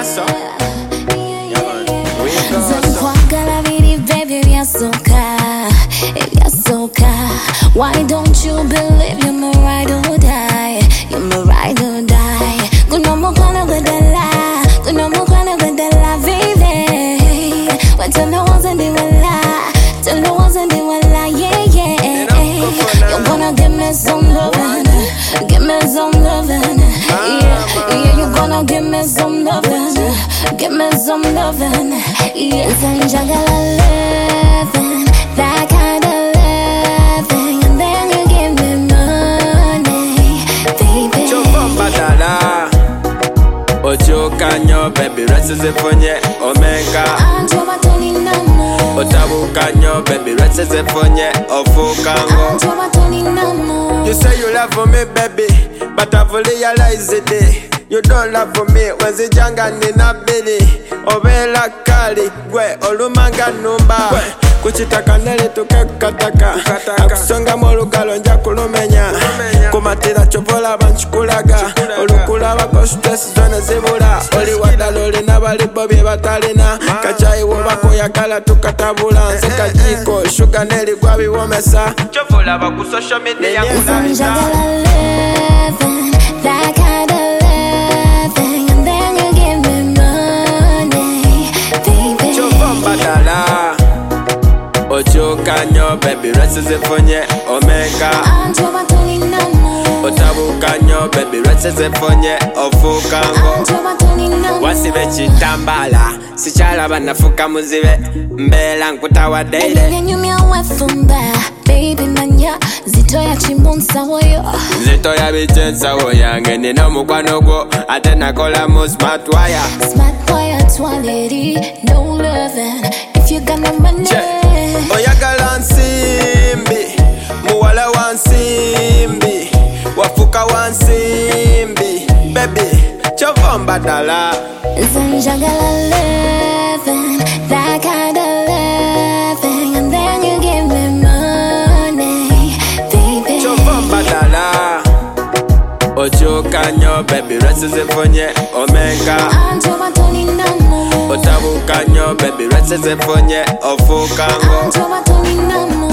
Naso. Yeah, man. We go. Zankwagala vidi baby vyasoka. Why don't you believe you're my ride or die? You're my ride or die. Kuna mukwana badala, kuna mukwana badala, baby. But tell me wasn't it wala, tell me wasn't it wala, yeah yeah. You gonna give me some loving, give me some loving, yeah yeah. You gonna give me some loving, give me some loving, yeah. Zanjagala loving, that kind of loving, and then you give me money, baby. Badala. Ocho kanyo baby resize fonye omega. Anjo batoni namo. Otabu kanyo baby resize fonye ofukango. Anjo batoni namo. You say you love for me baby, but I've realized it. You don't love for me when the janga nina bili. Obela kali gwe olumanga numba. Kuchitaka nele tukekataka. Akusonga molugalo nja kulumenya. Kumatira chopola banchikulaga. Olukula bako stress zone zibula. Oli wadala oli nabalibo bye batalina. Kachai wobako yakala tukatabula. Nseka jiko sugar neli gwa biwomesa. Chopola baku social media Zanjagala loving, that kind of loving, and then you give me money, baby. Badala. Ocho kanyo baby resize fonye omega. Anjo batoni namo. Otabu kanyo baby resize fonye ofukango. Anjo batoni namo. Wasibe chitambala sichala banafuka muzibe mbela nkutawa daily. Nyumya wefumba baby manya zito ya chimbunsa woyo. Zito ya bichensa woyange nina mukwano gwo ate nakola mu smart wire. Smart wire quality, no loving if you got no money. Oyagala nsimbi muwala wansimbi wafuka wansimbi baby chovomba dala. Zanjagala loving, that kind of loving, and then you give me money, baby. Chovomba dala. Ocho kanyo baby resize fonye omega. Anjo batoni namo. Otabu kanyo baby resize fonye ofukango. Anjo batoni namo.